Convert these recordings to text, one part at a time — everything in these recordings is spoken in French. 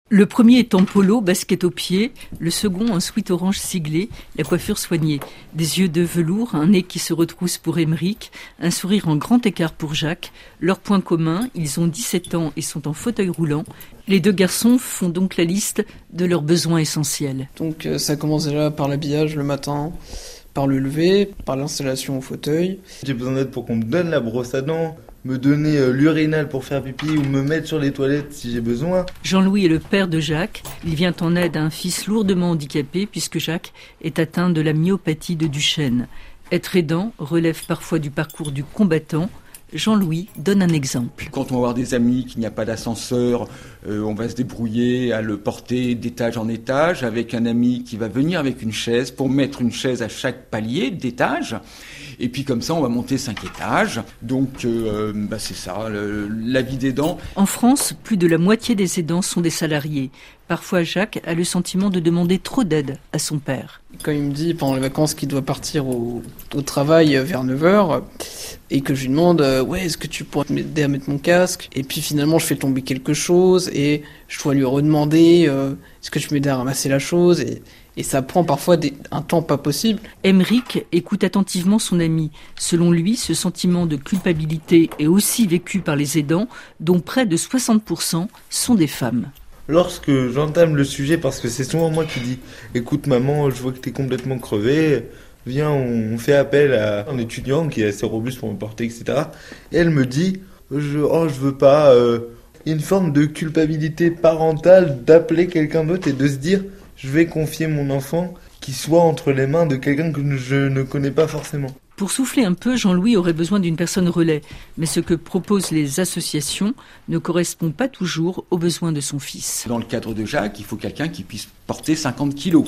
Le premier est en polo, basket aux pieds, le second en sweat orange siglé, la coiffure soignée. Des yeux de velours, un nez qui se retrousse pour Émeric, un sourire en grand écart pour Jacques. Leur point commun, ils ont 17 ans et sont en fauteuil roulant. Les deux garçons font donc la liste de leurs besoins essentiels. Donc ça commence déjà par l'habillage le matin, par le lever, par l'installation au fauteuil. J'ai besoin d'aide pour qu'on me donne la brosse à dents, me donner l'urinal pour faire pipi ou me mettre sur les toilettes si j'ai besoin. Jean-Louis est le père de Jacques. Il vient en aide à un fils lourdement handicapé puisque Jacques est atteint de la myopathie de Duchenne. Être aidant relève parfois du parcours du combattant. Jean-Louis donne un exemple. Quand on va avoir des amis, qu'il n'y a pas d'ascenseur, on va se débrouiller à le porter d'étage en étage avec un ami qui va venir avec une chaise pour mettre une chaise à chaque palier d'étage. Et puis comme ça, on va monter 5 étages. Donc c'est ça, la vie d'aidant. En France, plus de la moitié des aidants sont des salariés. Parfois, Jacques a le sentiment de demander trop d'aide à son père. Quand il me dit pendant les vacances qu'il doit partir au travail vers 9h et que je lui demande est-ce que tu pourrais m'aider à mettre mon casque, et puis finalement je fais tomber quelque chose et je dois lui redemander est-ce que tu m'aides à ramasser la chose, et ça prend parfois un temps pas possible. Émeric écoute attentivement son ami. Selon lui, ce sentiment de culpabilité est aussi vécu par les aidants, dont près de 60% sont des femmes. Lorsque j'entame le sujet, parce que c'est souvent moi qui dis « Écoute maman, je vois que t'es complètement crevé, viens, on fait appel à un étudiant qui est assez robuste pour me porter, etc. » Et elle me dit « je veux pas. » Une forme de culpabilité parentale d'appeler quelqu'un d'autre et de se dire « je vais confier mon enfant qui soit entre les mains de quelqu'un que je ne connais pas forcément ». Pour souffler un peu, Jean-Louis aurait besoin d'une personne relais. Mais ce que proposent les associations ne correspond pas toujours aux besoins de son fils. Dans le cadre de Jacques, il faut quelqu'un qui puisse porter 50 kilos.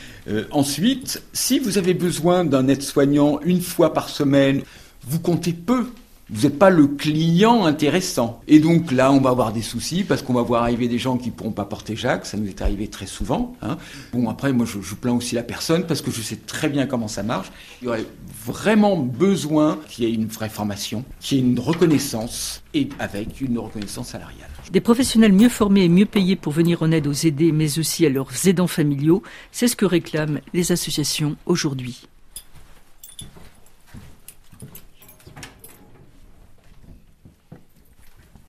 Ensuite, si vous avez besoin d'un aide-soignant une fois par semaine, vous comptez peu. Vous n'êtes pas le client intéressant. Et donc là, on va avoir des soucis parce qu'on va voir arriver des gens qui ne pourront pas porter Jacques. Ça nous est arrivé très souvent. Bon, après, moi, je plains aussi la personne parce que je sais très bien comment ça marche. Il y aurait vraiment besoin qu'il y ait une vraie formation, qu'il y ait une reconnaissance et avec une reconnaissance salariale. Des professionnels mieux formés et mieux payés pour venir en aide aux aidés, mais aussi à leurs aidants familiaux, c'est ce que réclament les associations aujourd'hui.